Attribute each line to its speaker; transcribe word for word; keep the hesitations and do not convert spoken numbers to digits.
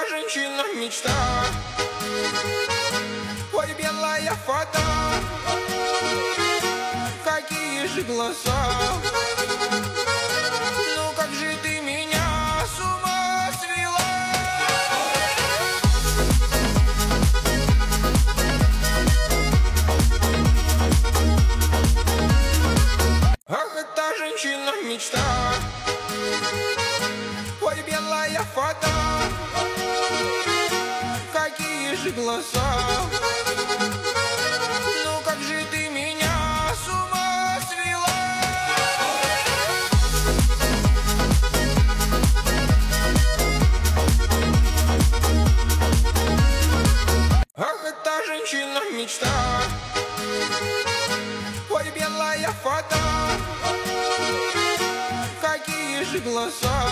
Speaker 1: женщина мечта. Ой, белая фата, какие же глаза. Ну как же ты меня с ума свела. Ах, эта женщина мечта. Ой, белая фата, какие же глаза. Ну как же ты меня с ума свела. Ах, эта женщина мечта. Ой, белая фата, какие же глаза.